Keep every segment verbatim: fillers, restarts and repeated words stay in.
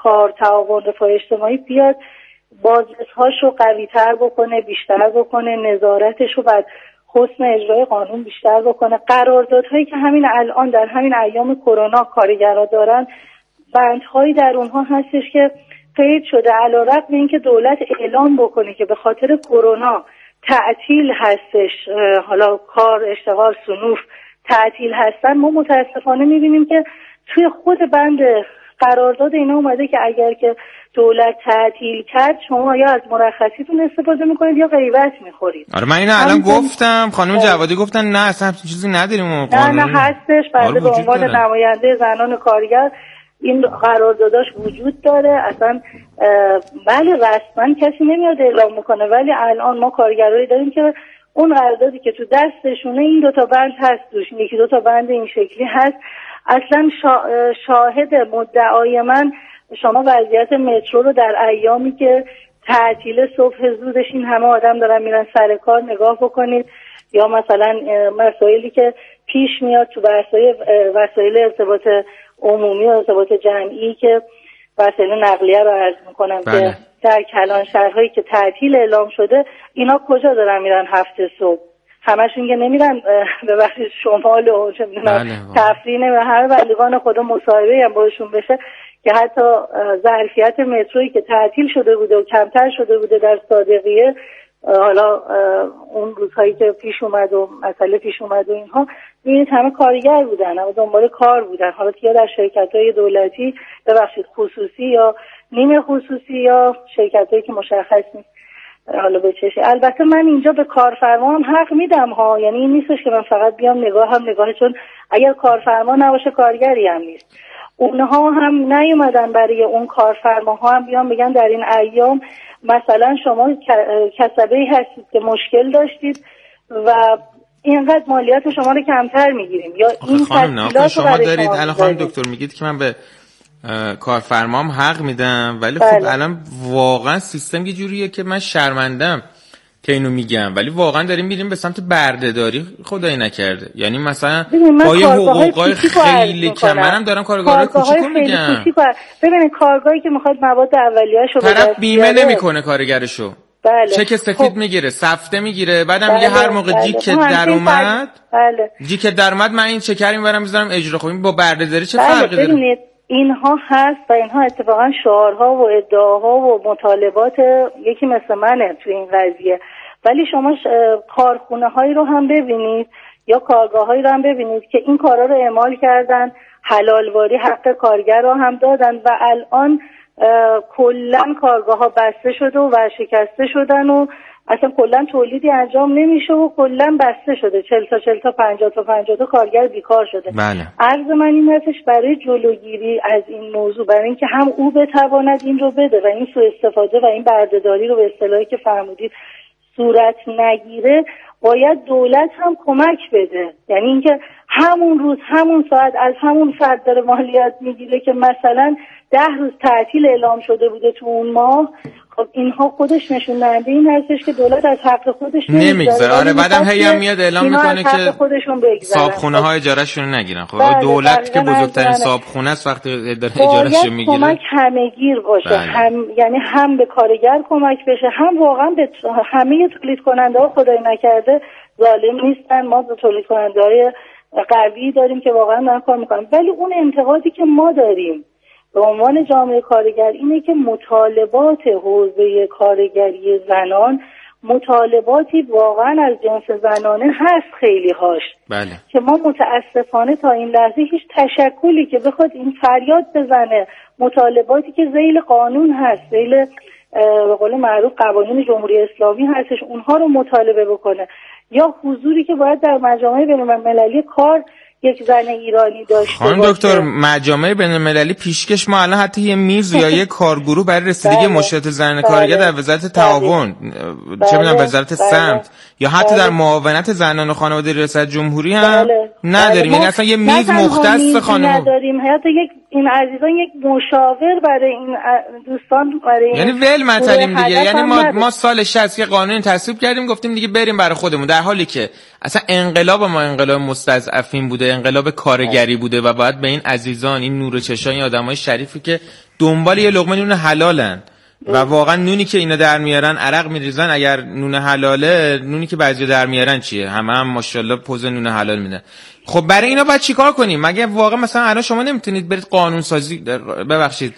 کار تعاون رفاه اجتماعی بیاد بازرس‌هاشو قوی‌تر بکنه، بیشتر بکنه، نظارتشو بر حسن اجرای قانون بیشتر بکنه. قراردادهایی که همین الان در همین ایام کرونا کارگرها دارن، بندهایی در اونها هستش که قید شده علیرغم اینکه دولت اعلام بکنه که به خاطر کرونا تعطیل هستش، حالا کار، اشتغال، صنوف تعطیل هستن، ما متاسفانه میبینیم که توی خود بند قرارداد اینا اومده که اگر که دولت تعطیل کرد شما یا از مرخصیتون استفاده میکنید یا غیبت میخورید. آره من اینو الان گفتم، خانم جوادی گفتن نه اصلا همچین چیزی نداریم. نه نه هستش. بنده به عنوان نماینده زنان کارگر این قرارداداش وجود داره. اصلا بله رسما کسی نمیاد اعلام میکنه، ولی الان ما کارگرایی داریم که اون قراردادی که تو دستشونه این دوتا بند هست توش، یکی دوتا بند این شکلی هست. اصلا شاهد مدعای من شما وضعیت مترو رو در ایامی که تعطیل صبح زودش این همه آدم دارن میرن سر کار نگاه بکنید، یا مثلا مسائلی که پیش میاد تو وسایل وسایل ارتباط عمومی و ارتباط جمعی که وسایل نقلیه رو عرض میکنم بله. که در کلان شهرهایی که تعطیل اعلام شده اینا کجا دارن میرن هفته صبح؟ همشون که نمیرن به وقت شمال و چه میدونم تفریح نمیرن، همه بندگان خدا مصاحبه هم باشون بشه که حتی ظرفیت مترویی که تعطیل شده بوده و کمتر شده بوده در صادقیه، حالا اون روزهایی که پیش اومد و مسئله پیش اومد و اینها، ببینید همه کارگر بودن، همه دنبال کار بودن، حالا یا در شرکت‌های دولتی ببخشید خصوصی یا نیمه خصوصی یا شرکت‌هایی که مشخص نیست حالا به چشه. البته من اینجا به کارفرما هم حق میدم ها، یعنی این نیستش که من فقط بیام نگاه هم نگاه، چون اگر کارفرما نباشه کارگری هم نیست. اونها هم نیومدن برای اون کارفرماها هم بیان بگن در این ایام مثلا شما کسبه‌ای هستید که مشکل داشتید و اینقدر مالیات شما رو کمتر میگیریم، یا این تسهیلات شما دارید. الان خانم دکتر میگید که من به کارفرمام حق میدم، ولی بله. خب الان واقعا سیستم یه جوریه که من شرمندم که اینو میگم، ولی واقعا داریم میریم به سمت بردهداری خدای نکرده. یعنی مثلا با یه حقوقای خیلی کم، منم دارم کارگرای کوچیکو میگم. ببینید کارگاهی که میخواد مواد اولیه‌اشو بده، طرف بیمه نمیکنه کارگرشو، بله. چک سفید خب. میگیره، سفته میگیره، بعدم میگه بله. هر موقع بله. جیک در اومد بله. جیک در اومد من این چکر میبرم میذارم اجرا. خب این با بردهداری چه بله. فرقی داره؟ ببینید اینها هست و اینها اتفاقا شعارها و ادعاها و مطالبات یکی مثل منه تو این قضیه، ولی شما کارخونه هایی رو هم ببینید یا کارگاه هایی رو هم ببینید که این کارا رو اعمال کردن، حلالواری حق کارگر رو هم دادن و الان کلن کارگاه ها بسته شده و ورشکسته شدن و اصلا کلن تولیدی انجام نمیشه و کلن بسته شده، چهل تا چهل تا پنجاه تا پنجاه تا کارگر بیکار شده. بله. عرض من این هستش برای جلوگیری از این موضوع، برای اینکه هم او بتواند این رو بده و این سوء استفاده و این بردهداری رو به اصطلاحی که فرمودید صورت نگیره، باید دولت هم کمک بده. یعنی اینکه همون روز همون ساعت از همون فرد داره مالیات میگیره که مثلا ده روز تعطیل اعلام شده بوده تو اون ماه. خب اینها خودش نشون دهنده این هستش که دولت از حق خودش نمیگذاره. آره بعدم هی هم میاد اعلام میکنه که صابخونه ها اجارهشون نگیرن. خب بله دولت که بزرگترین صابخونه است وقتی داره اجارهشو میگیره کمک همه‌گیر باشه. بله. هم یعنی هم به کارگر کمک بشه، هم واقعا به همه تولید کننده ها خدای نکرده ظالم نیستن. ما به تولید کننده های قوی داریم که واقعا دارن کار میکنن، ولی اون انتقادی که ما داریم به عنوان جامعه کارگر اینه که مطالبات حوزه کارگری زنان مطالباتی واقعا از جنس زنانه هست خیلی هاش. بله. که ما متاسفانه تا این لحظه هیچ تشکلی که بخواد این فریاد بزنه مطالباتی که ذیل قانون هست، ذیل به قول معروف قوانین جمهوری اسلامی هستش، اونها رو مطالبه بکنه، یا حضوری که باید در مجامع بین‌المللی کار یک زن ایرانی داشته باشه. خانم دکتر مجامع بین‌المللی پیشکش ما الان حتی یه میز یا یه کارگروه برای رسیدگی بله. مشکلات زن کارگر در وزارت تعاون بله. چه میدونم وزارت بله. سمت یا حتی بله. در معاونت زنان و خانواده ریاست جمهوری هم بله. نداریم. یعنی اصلا یه میز مختص خانم نداریم، حتی یک این عزیزان یک مشاور برای این دوستان برای یعنی ول مطلیم دیگه. یعنی ما ما سال شصت که قانون تصویب کردیم گفتیم دیگه بریم برای خودمون، در حالی که اصلا انقلاب ما انقلاب مستضعفین بوده. انقلاب کارگری بوده و باید به این عزیزان، این نور چشای این آدمای شریفی که دنبال یه لقمه نون حلالن و واقعا نونی که اینا در میارن عرق میریزن، اگر نون حلاله، نونی که بعضی در میارن چیه؟ همه هم ماشاءالله پوز نون حلال میدن. خب برای اینا باید چیکار کنیم؟ مگه واقعا مثلا الان شما نمیتونید برید قانون سازی، ببخشید،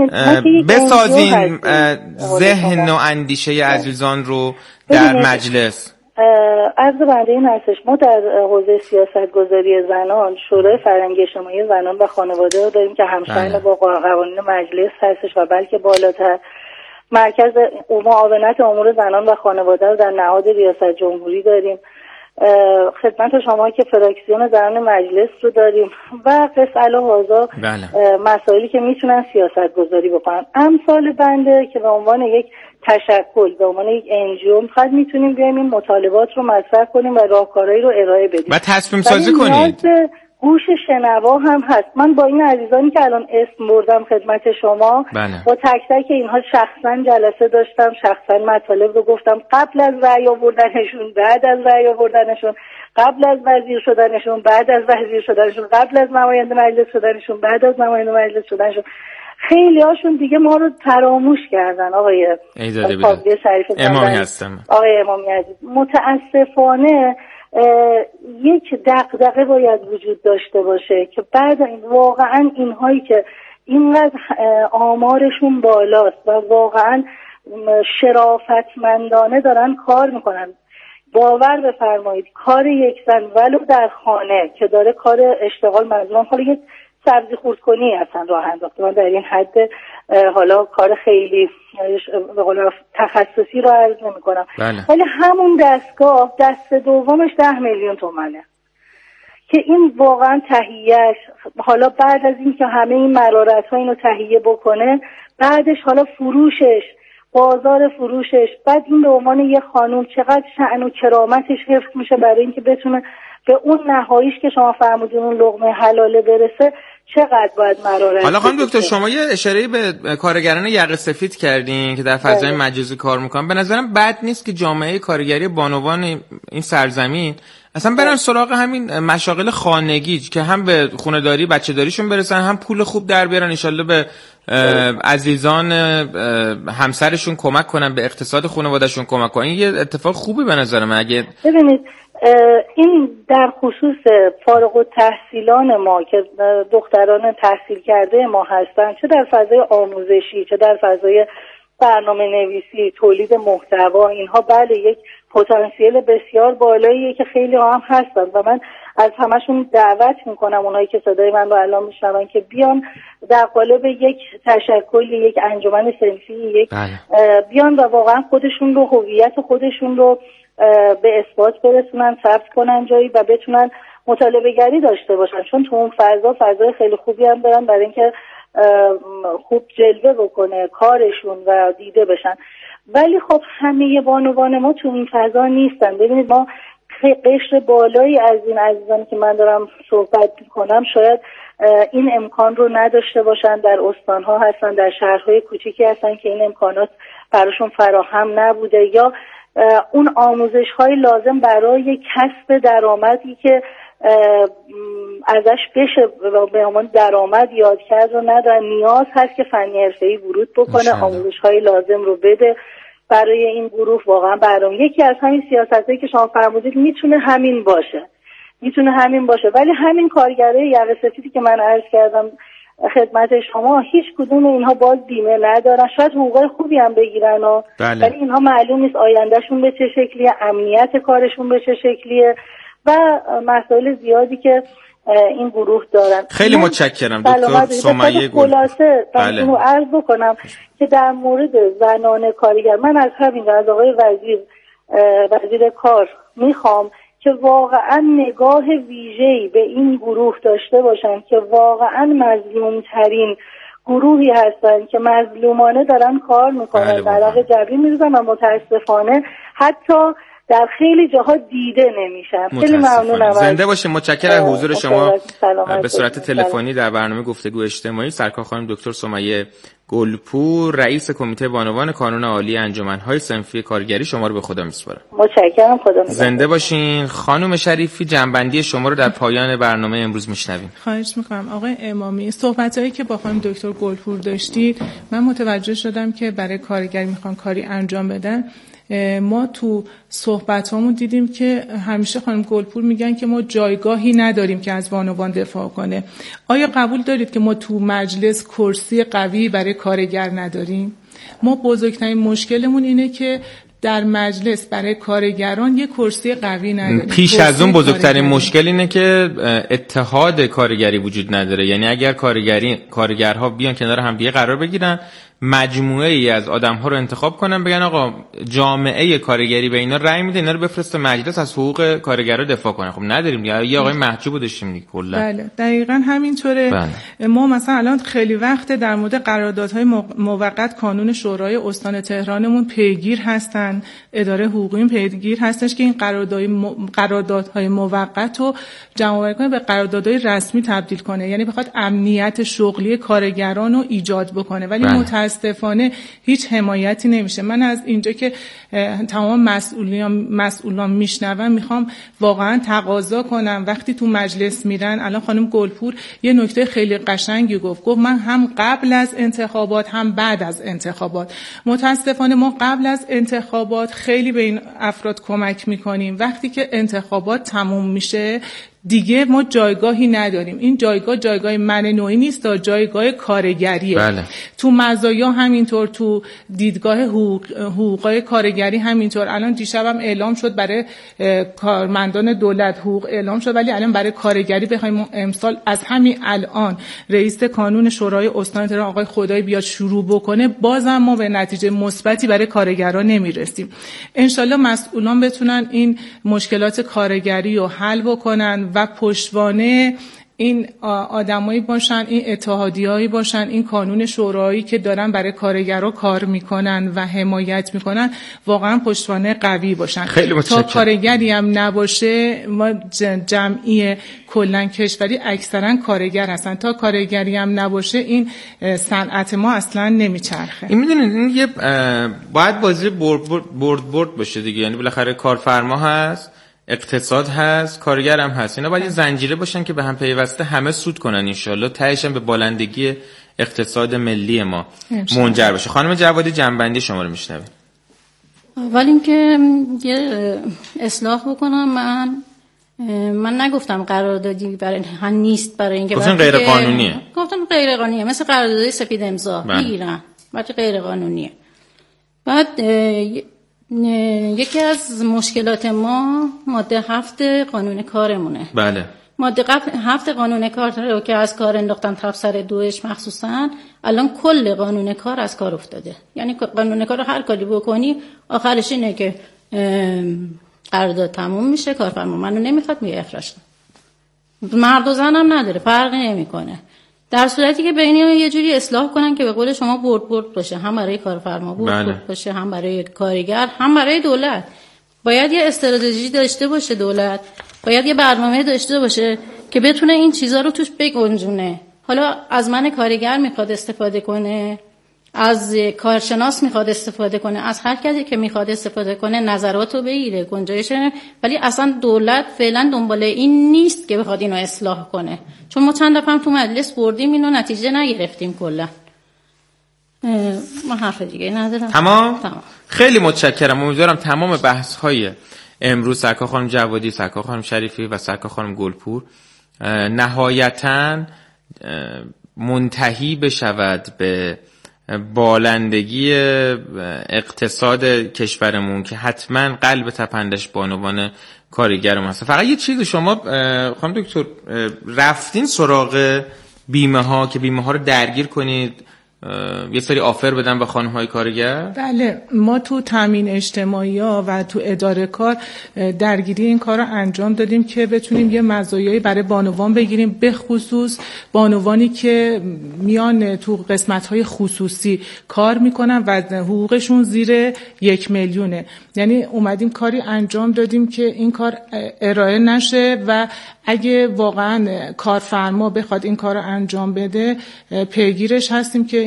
بسازین ذهن و اندیشه عزیزان رو در مجلس؟ عرض بنده این هستش، ما در حوزه سیاست گذاری زنان شورای فرهنگی اجتماعی زنان و خانواده رو داریم که همشأن با قوانین مجلس هستش و بلکه بالاتر مرکز معاونت امور زنان و خانواده رو در نهاد ریاست جمهوری داریم. خدمت شما که فراکسیون زنان مجلس رو داریم و قص الهازا مسائلی که میتونن سیاست گذاری بکنن. امثال بنده که به عنوان یک تشکل، به عنوان یک انجیو میخواد میتونیم بیایم این مطالبات رو مطرح کنیم و راهکارهایی رو ارائه بدیم و تصمیم سازی کنید. گوش شنوا هم هست. من با این عزیزانی که الان اسم بردم خدمت شما بله. با تک تک اینها شخصا جلسه داشتم، شخصا مطالب رو گفتم، قبل از رأی آوردنشون، بعد از رأی آوردنشون، قبل از وزیر شدنشون، بعد از وزیر شدنشون، قبل از نماینده مجلس شدنشون، بعد از نماینده مجلس شدنشون. خیلی هاشون دیگه ما رو فراموش کردن. آقای ایزاده شریف امامی هستم. آقای امامی عزیز، متاسفانه یک دغدغه باید وجود داشته باشه که بعد واقعا اینهایی که اینقدر آمارشون بالاست و واقعا شرافتمندانه دارن کار میکنن، باور بفرمایید کار یک زن ولو در خانه که داره کار اشتغال، منظورم حالا یک سبزی خورد کنی اصلا راه انداخته، من در این حد حالا کار خیلی به قول تخصصی رو عرض نمی کنم، ولی همون دستگاه دست دومش ده میلیون تومنه که این واقعا تهیهش، حالا بعد از این که همه این مرارت ها اینو تهیه بکنه، بعدش حالا فروشش، بازار فروشش، بعد این به عنوان یه خانوم چقدر شأن و کرامتش حفظ میشه برای اینکه بتونه به اون نهاییش که شما فرمودین اون لقمه حلاله برسه، چقدر باید مرارت. حالا خانم دکتر شما یه اشاره به کارگران یقه سفید کردین که در فضای مجازی کار میکنن. به نظرم بد نیست که جامعه کارگری بانوان این سرزمین اصلا برن سراغ همین مشاغل خانگی که هم به خونه‌داری بچه‌داریشون برسن، هم پول خوب در بیارن، ان شاءالله به عزیزان همسرشون کمک کنن، به اقتصاد خانواده‌شون کمک کنن. این یه اتفاق خوبی به نظر من. اگه ببینید این در خصوص فارغ التحصیلان ما که دختران تحصیل کرده ما هستن، چه در فضای آموزشی، چه در فضای برنامه نویسی، تولید محتوا، اینها بله یک پتانسیل بسیار بالاییه که خیلی هم هستن و من از همشون دعوت میکنم اونایی که صدای من رو الان میشنون که بیان در قالب یک تشکلی، یک انجمن صنفی، یک بیان و واقعا خودشون رو، هویت خودشون رو به اثبات برسونن، ثبت کنن جایی و بتونن مطالبه گری داشته باشن، چون تو اون فضا فضای خیلی خوبی هم دارن برای اینکه خوب جلوه بکنه کارشون و دیده بشن. ولی خب همه بانوان ما تو این فضا نیستن. ببینید ما قشر بالایی از این عزیزانی که من دارم صحبت میکنم شاید این امکان رو نداشته باشن، در استانها هستن، در شهرهای کوچیکی هستن که این امکانات براشون فراهم نبوده، یا اون آموزش های لازم برای کسب درآمدی که ازش بشه به عنوان درآمد یاد کرد رو ندارن. نیاز هست که فنی حرفه‌ای ورود بکنه، آموزش های لازم رو بده برای این گروه. واقعا برام یکی از همین سیاستایی که شما فرمودید میتونه همین باشه، میتونه همین باشه. ولی همین کارگرای یقه سفیدی که من عرض کردم خدمت شما، هیچ کدوم اینها باز بیمه ندارن، شاید حقوق خوبی هم بگیرن و بله. ولی اینها معلوم نیست آیندهشون به چه شکلیه، امنیت کارشون به چه شکلیه و مسائل زیادی که این گروه دارن. خیلی متشکرم دکتر سمیه گل. خلاصه بله. من عرض بکنم که در مورد زنان کارگر من از همین از آقای وزیر وزیر کار میخوام که واقعا نگاه ویژه‌ای به این گروه داشته باشن که واقعا مظلومترین گروهی هستن که مظلومانه دارن کار میکنن، درق جبری میریزن و متاسفانه حتی در خیلی جاها دیده نمیشن. خیلی ممنونم. زنده باشین. متشکرم از حضور شما به صورت تلفنی در برنامه گفتگو اجتماعی. سرکار خانم دکتر سمیه گلپور، رئیس کمیته بانوان کانون عالی انجمن‌های صنفی کارگری، شما رو به خدا میسپارم. متشکرم. خدا نگهدار. زنده باشین. خانم شریفی، جنبندی شما رو در پایان برنامه امروز میشنویم. خواهش میکنم. آقای امامی، صحبتایی که با خانم دکتر گلپور داشتید من متوجه شدم که برای کارگر میخوان کاری انجام بدن. ما تو صحبتامون دیدیم که همیشه خانم گلپور میگن که ما جایگاهی نداریم که از بانوان دفاع کنه. آیا قبول دارید که ما تو مجلس کرسی قوی برای کارگر نداریم؟ ما بزرگترین مشکلمون اینه که در مجلس برای کارگران یک کرسی قوی نداریم. پیش از اون بزرگترین مشکل اینه که اتحاد کارگری وجود نداره. یعنی اگر کارگری کارگرها بیان کنار هم دیگه قرار بگیرن، مجموعه ای از آدم ها رو انتخاب کنن، بگن آقا جامعه کارگری به اینا رأی میده، اینا رو بفرسته مجلس از حقوق کارگرا دفاع کنن. خب نداریم. یه آقای محجوب داشتیم دیگه کلا. بله دقیقاً همینطوره. بله. ما مثلا الان خیلی وقت در مورد قراردادهای موقت کانون شورای استان تهرانمون پیگیر هستن، اداره حقوقی پیگیر هستش که این قراردادهای م... قراردادهای موقت رو جمع کنه به قراردادهای رسمی تبدیل کنه، یعنی بخواد امنیت شغلی کارگران رو ایجاد بکنه. ولی بله. متاسفانه هیچ حمایتی نمیشه. من از اینجا که تمام مسئولین مسئولان میشنوم میخوام واقعا تقاضا کنم وقتی تو مجلس میرن. الان خانم گلپور یه نکته خیلی قشنگی گفت گفت من هم قبل از انتخابات هم بعد از انتخابات. متاسفانه ما قبل از انتخابات خیلی به این افراد کمک میکنیم، وقتی که انتخابات تموم میشه دیگه ما جایگاهی نداریم. این جایگاه جایگاه من نوعی نیست، تا جایگاه کارگریه. بله. تو مزایا همینطور، تو دیدگاه حقوق حقوقای کارگری همینطور. الان دیشبم اعلام شد برای کارمندان دولت حقوق اعلام شد، ولی الان برای کارگری بخوایم امسال از همین الان رئیس کانون شورای استان تهران آقای خدایی بیاد شروع بکنه، بازم ما به نتیجه مثبتی برای کارگران نمیرسیم. انشالله مسئولان بتونن این مشکلات کارگری رو حل بکنن و پشتوانه این آدمایی باشن، این اتحادیه‌ای باشن، این کانون شورایی که دارن برای کارگرها کار میکنن و حمایت میکنن واقعا پشتوانه قوی باشن. خیلی تا کارگری هم نباشه، ما جمعی کلن کشوری اکثرا کارگر هستن، تا کارگری هم نباشه این صنعت ما اصلا نمیچرخه. این میدونید این یه باید بازی برد برد برد باشه دیگه. یعنی بالاخره کارفرما هست، اقتصاد هست، کارگر هم هست. اینا باید یه زنجیره باشن که به هم پیوسته همه سود کنن ان شاءالله، تهش هم به بالندگی اقتصاد ملی ما منجر بشه. خانم جوادی، جنبندی شما رو میشنویم. اول اینکه یه اصلاح بکنم، من من نگفتم قراردادی برای هم نیست، برای اینکه گفتم غیر قانونیه. گفتم غیر قانونیه، مثل قراردادی سفید امضا میگیرن، ولی غیر قانونیه. بعد یکی از مشکلات ما ماده هفت قانون کارمونه. بله. ماده هفت قانون کار رو که از کار انداختن تفسیر دوش مخصوصا، الان کل قانون کار از کار افتاده. یعنی قانون کار رو هر کاری بکنی آخرش اینه که قرارداد تموم میشه، کارفرما منو نمیخواد میگه اخراج. مرد و زن هم نداره، فرقی نمیکنه. در صورتی که بین اینا یه جوری اصلاح کنن که به قول شما برد برد باشه، هم برای کارفرما برد بله. برد باشه، هم برای کارگر، هم برای دولت. باید یه استراتژی داشته باشه دولت، باید یه برنامه داشته باشه که بتونه این چیزا رو توش بگنجونه. حالا از من کارگر میخواد استفاده کنه، از کارشناس میخواد استفاده کنه، از هر کسی که میخواد استفاده کنه نظراتو بگیره، گنجایش، ولی اصلا دولت فعلا دنبال این نیست که بخواد اینو اصلاح کنه. چون ما چند دفعه تو مجلس بردیم اینو نتیجه نگرفتیم کلا. ما حرف دیگه ندارم. تمام؟ تمام. خیلی متشکرم. امیدوارم تمام بحث های امروز سرکار خانم جوادی، سرکار خانم شریفی و سرکار خانم گلپور نهایتاً منتهی بشود به بالندگی اقتصاد کشورمون که حتما قلب تپندش بانوان کارگرم هست. فقط یه چیز، شما خانم دکتر رفتین سراغ بیمه ها که بیمه ها رو درگیر کنید، یه سری آفر بدن به خانم‌های کارگر؟ بله، ما تو تامین اجتماعی ها و تو اداره کار درگیری این کار رو انجام دادیم که بتونیم یه مزایایی برای بانوان بگیریم، به خصوص بانوانی که میان تو قسمت‌های خصوصی کار میکنن و حقوقشون زیر یک میلیونه. یعنی اومدیم کاری انجام دادیم که این کار ارائه نشه و اگه واقعا کارفرما بخواد این کار رو انجام بده پیگیرش هستیم که این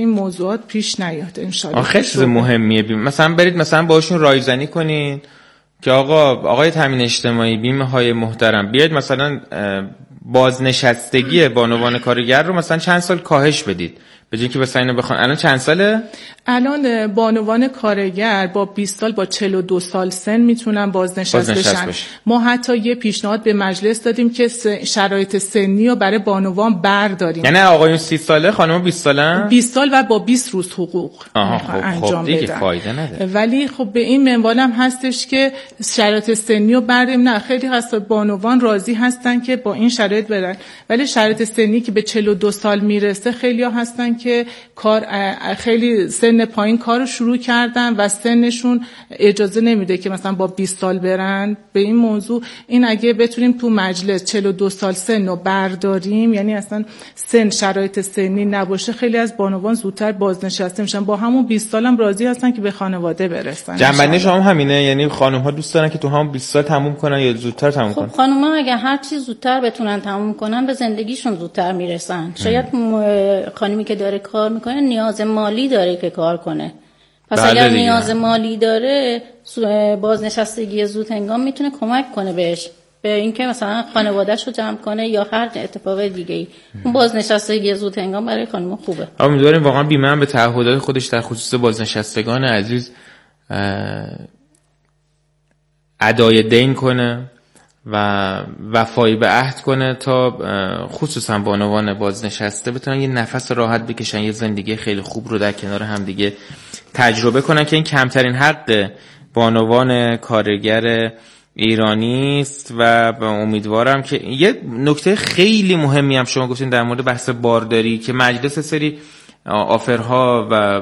این موضوعات پیش نیاد ان شاء الله. خیلی چیز مهمیه. مثلا برید مثلا باشون رایزنی کنین که آقا آقای تامین اجتماعی، بیمه های محترم، بیاید مثلا بازنشستگی بانوان کارگر رو مثلا چند سال کاهش بدید، به جای اینکه مثلا اینو بخوان. الان چند ساله؟ الان بانوان کارگر با بیست سال با چهل و دو سال سن میتونن بازنشسته بشن. ما حتی یه پیشنهاد به مجلس دادیم که شرایط سنی رو برای بانوان برداریم. یعنی آقایون سی ساله، خانم بیست سالن؟ بیست سال و با بیست روز حقوق خب انجام خب دیگه بدن. فایده نداره. ولی خب به این منوال هم هستش که شرایط سنی رو برداریم. نه خیلی هست بانوان راضی هستن که با این شرایط برن، ولی شرایط سنی که به چهل و دو سال میرسه خیلی‌ها هستن که کار خیلی سن پایین کارو شروع کردن و سنشون اجازه نمیده که مثلا با بیست سال برن. به این موضوع این اگه بتونیم تو مجلس چهل و دو سال سن رو برداریم، یعنی اصلا سن شرایط سنی نباشه، خیلی از بانوان زودتر بازنشسته میشن. با همون بیست سال هم راضی هستن که به خانواده برسن. جنبندی شما همینه، یعنی خانم ها دوست دارن که تو همون بیست سال تموم کنن یا زودتر تموم کنن؟ خب خانم ها اگه هر چی زودتر بتونن تموم کنن به زندگیشون زودتر میرسن. شاید خانمی که داره کار میکنه نیاز مالی داره که کار کنه، پس اگر نیاز مالی داره بازنشستگی زود هنگام میتونه کمک کنه بهش، به اینکه مثلا خانواده‌شو جمع کنه یا هر اتفاق دیگه‌ای. اون بازنشستگی زود هنگام برای خانم خوبه. امیدواریم واقعا بیمه هم به تعهدات خودش در خصوص بازنشستگان عزیز ادای دین کنه و وفایی به عهد کنه تا خصوصا بانوان بازنشسته بتونن یه نفس راحت بکشن، یه زندگی خیلی خوب رو در کنار هم دیگه تجربه کنن که این کمترین حق بانوان کارگر ایرانی است. و امیدوارم که یه نکته خیلی مهمی هم شما گفتین در مورد بحث بارداری که مجلس سری آفرها و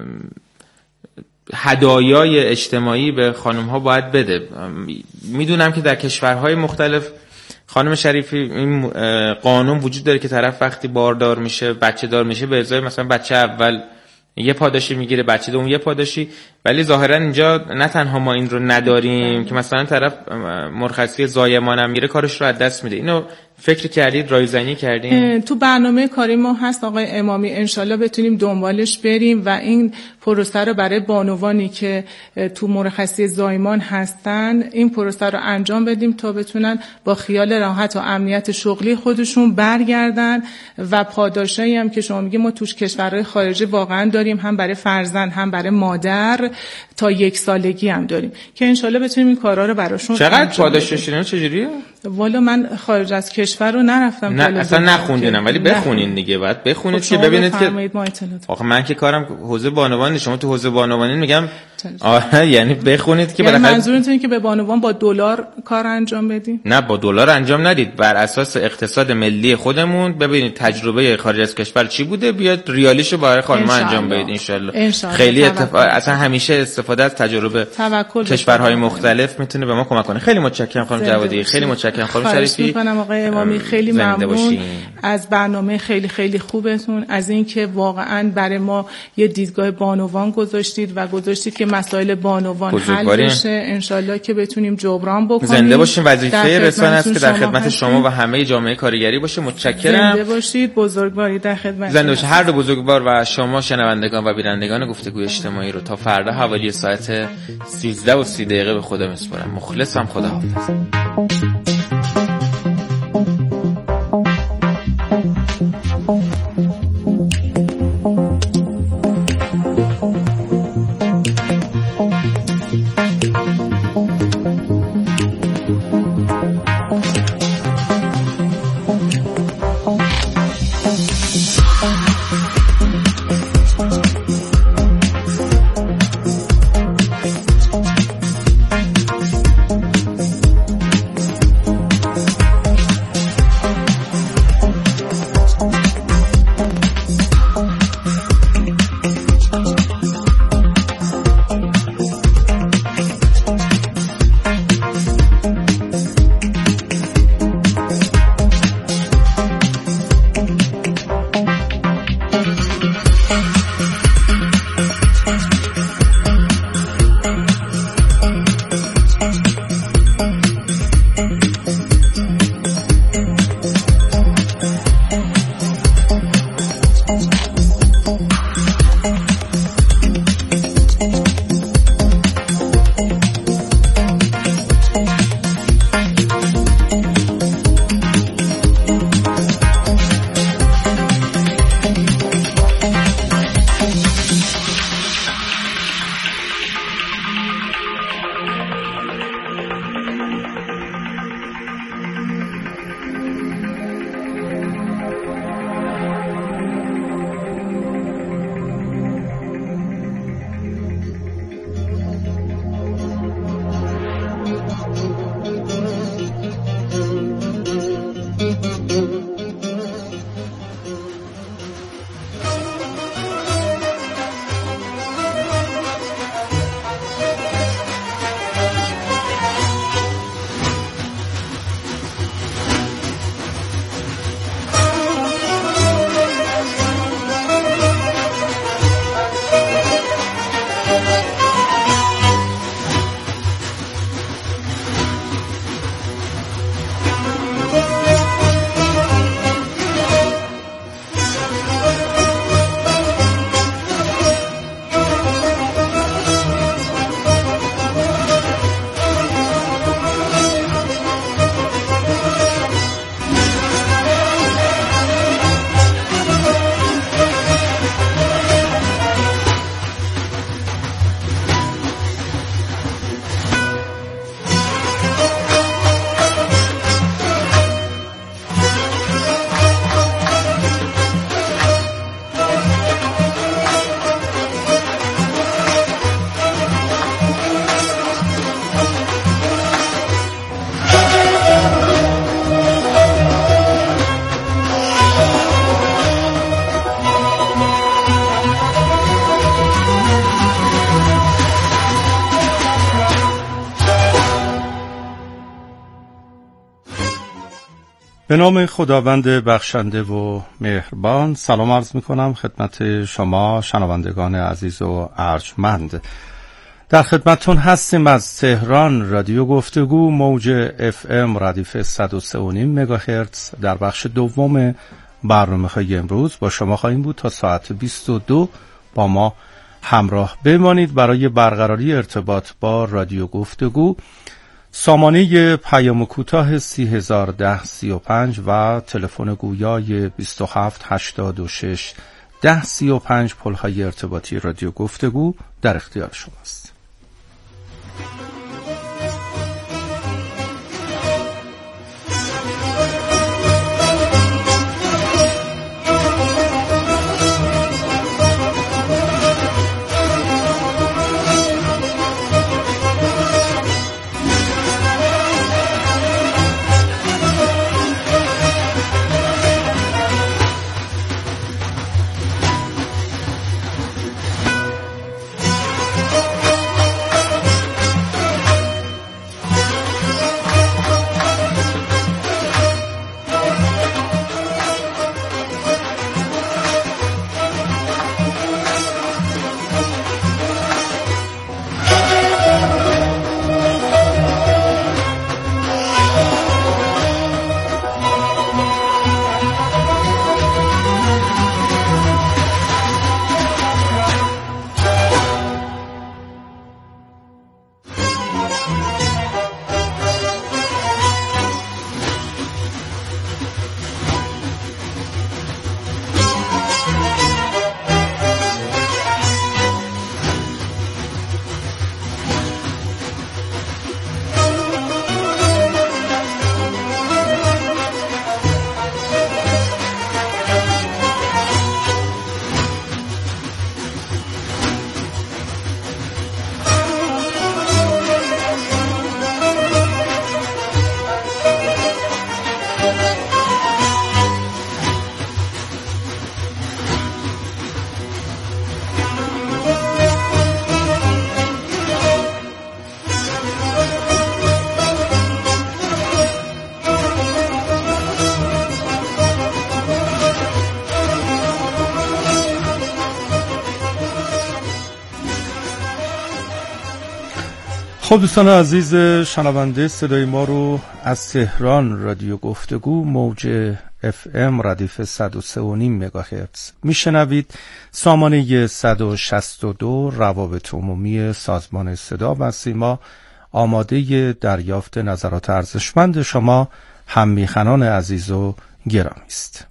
هدایای اجتماعی به خانم ها باید بده. میدونم که در کشورهای مختلف خانم شریفی این قانون وجود داره که طرف وقتی باردار میشه، بچه دار میشه، به ازای مثلا بچه اول یه پاداشی میگیره، بچه دوم یه پاداشی. ولی ظاهرا اینجا نه تنها ما این رو نداریم که مثلا طرف مرخصی زایمان هم میره کارش رو از دست میده. اینو فکر کردید، رایزنی کردین؟ تو برنامه کاری ما هست آقای امامی، انشالله بتونیم دنبالش بریم و این پروسه رو برای بانوانی که تو مرخصی زایمان هستن این پروسه رو انجام بدیم تا بتونن با خیال راحت و امنیت شغلی خودشون برگردن. و پاداشایی هم که شما میگی ما توش کشورهای خارجی واقعا داریم، هم برای فرزند هم برای مادر، تا یک سالگی هم داریم که انشالله بتونیم این کارا رو براشون. چقدر پاداشش اینا چجوریه؟ والا من خارج از کشور رو نرفتم، نه اصلا نخوندینم، ولی بخونین دیگه، بعد بخونید که ببینید که آخه من که کارم حوزه بانوان، شما تو حوزه بانوانی میگم آره، یعنی بخونید که یعنی منظورتون که به بانوان با دلار کار انجام بدین؟ نه با دلار انجام ندید، بر اساس اقتصاد ملی خودمون ببینید تجربه خارج از کشور چی بوده، بیاد ریالیشو برای خانم انجام بدید ان شاء الله. خیلی اتفاق اصلا همیشه استفاده از تجربه کشورهای مختلف میتونه به ما کمک کنه. خیلی متشکرم خانم جوادی، خیلی متشکرم خانم شریفی. میکنم آقای امامی، خیلی ممنون از برنامه خیلی خیلی خوبتون، از اینکه واقعا برای ما یه دیدگاه بانوان گذاشتید و گذاشتید که مسائل بانوان حل بشه، انشالله که بتونیم جبران بکنیم. زنده باشین، وظیفه رسانه است که در خدمت شما و همه جامعه کارگری باشه. متشکرم. زنده باشید، بزرگواری در خدمت. زنده باشید هر دو بزرگوار و شما شنوندگان و بینندگان گفتگوی اجتماعی رو تا فردا حوالی ساعت سیزده و سی دقیقه به خدا میسپارم. مخلصم، خداحافظ. به نام خداوند بخشنده و مهربان. سلام عرض می کنم خدمت شما شنوندگان عزیز و ارجمند. در خدمتتون هستیم از تهران. رادیو گفتگو موج اف ام ردیف صد و سه و نیم مگاهرتز در بخش دوم برنامه‌های امروز با شما خواهیم بود. تا ساعت بیست و دو با ما همراه بمانید. برای برقراری ارتباط با رادیو گفتگو سامانه پیام کوتاه سی هزار و ده سی و پنج و تلفن گویای بیست و هفت هشتاد و شش ده سی و پنج پلهای ارتباطی رادیو گفتگو در اختیار شماست. خب دوستان عزیز شنونده، صدای ما رو از تهران رادیو گفتگو موج اف ام ردیف صد و سه و نیم مگاهرتز میشنوید. سامانه صد و شصت و دو روابط عمومی سازمان صدا و سیما آماده دریافت نظرات ارزشمند شما هممیهنان عزیز و گرامی است.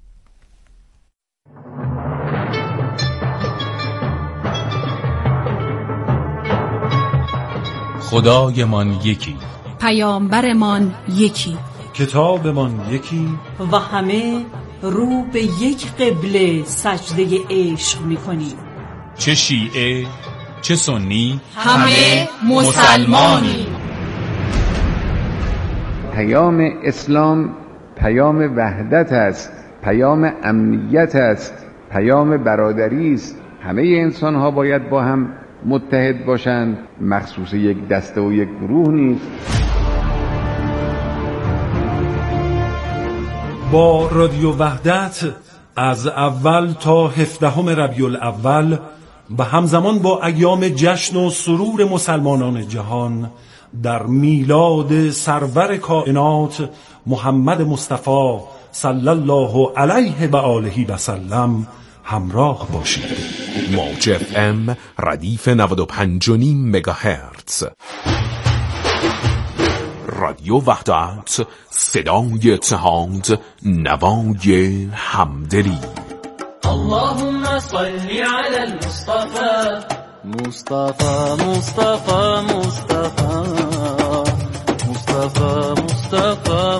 خدایمان یکی، پیامبرمان یکی، کتابمان یکی و همه رو به یک قبله سجده عشق می‌کنیم. چه شیعه چه سنی همه مسلمانیم. پیام اسلام پیام وحدت است، پیام امنیت است، پیام برادری است. همه انسان‌ها باید با هم متحد باشند، مخصوص یک دسته و یک گروه نیست. با رادیو وحدت از اول تا هفدهم ربیع الاول و همزمان با ایام جشن و سرور مسلمانان جهان در میلاد سرور کائنات محمد مصطفی صلی الله علیه و آله و سلم همراه باشید. موج اف ام ردیف نود و پنج و نیم مگاهرتز. رادیو وحدت، صدای اتحاد، نوای همدلی. اللهم صل على المصطفى مصطفى مصطفى مصطفى مصطفى مصطفى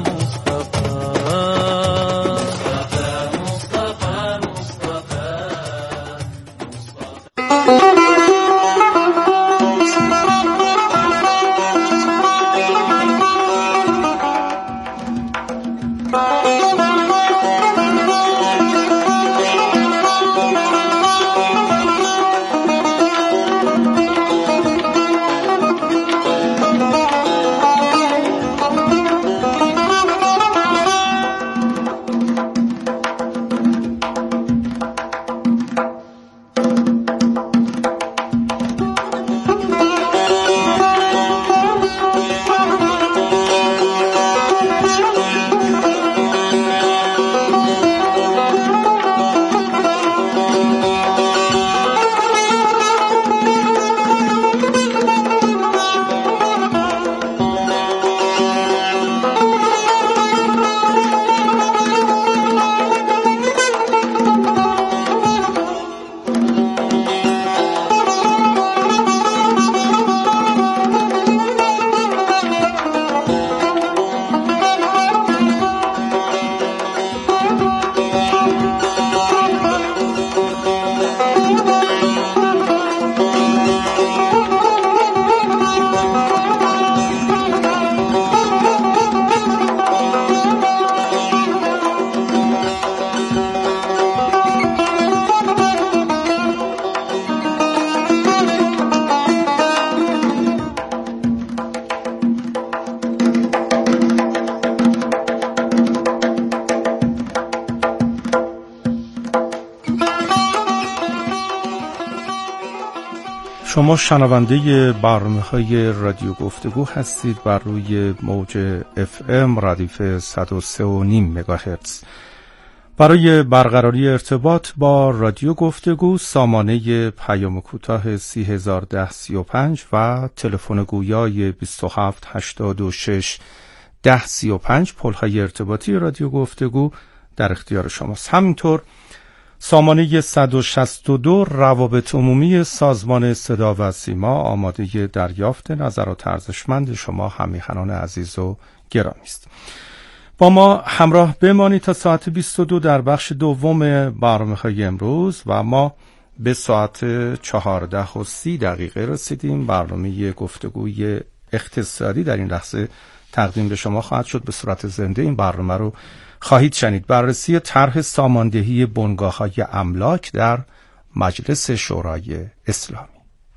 شما شنونده برنامه‌های رادیو گفتگو هستید بر روی موج اف ام ردیف صد و سه و نیم مگاهرتز. برای برقراری ارتباط با رادیو گفتگو سامانه پیام کوتاه سی هزار و ده سی و پنج و تلفن گویای بیست و هفت هشتاد و شش ده سی و پنج پل‌های ارتباطی رادیو گفتگو در اختیار شماست. همینطور سامانه صد و شصت و دو روابط عمومی سازمان صدا و سیما آماده دریافت نظرات ارزشمند شما همیهنان عزیز و گرامی است. با ما همراه بمانید تا ساعت بیست و دو در بخش دوم برنامه‌های امروز و ما به ساعت چهارده و سی دقیقه رسیدیم. برنامه گفتگوی اقتصادی در این لحظه تقدیم به شما خواهد شد. به صورت زنده این برنامه رو خواهید شنید. بررسی طرح ساماندهی بنگاه‌های املاک در مجلس شورای اسلامی.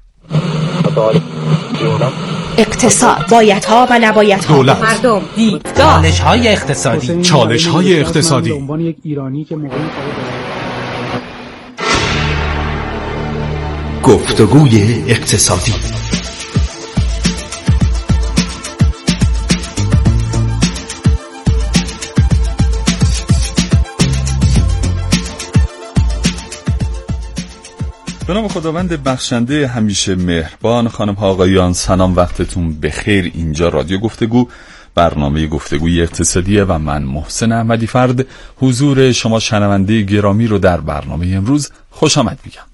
اقتصاد، بایدها و نبایدها، دولت، مردم، دیدگاه، چالش‌های اقتصادی، چالش‌های اقتصادی. به عنوان یک ایرانی که موقعی گفتگوی اقتصادی. به نام خداوند بخشنده همیشه مهربان. خانم ها آقایان سلام، وقتتون بخیر. اینجا رادیو گفتگو، برنامه گفتگوی اقتصادیه و من محسن احمدی فرد حضور شما شنونده گرامی رو در برنامه امروز خوش آمد میگم.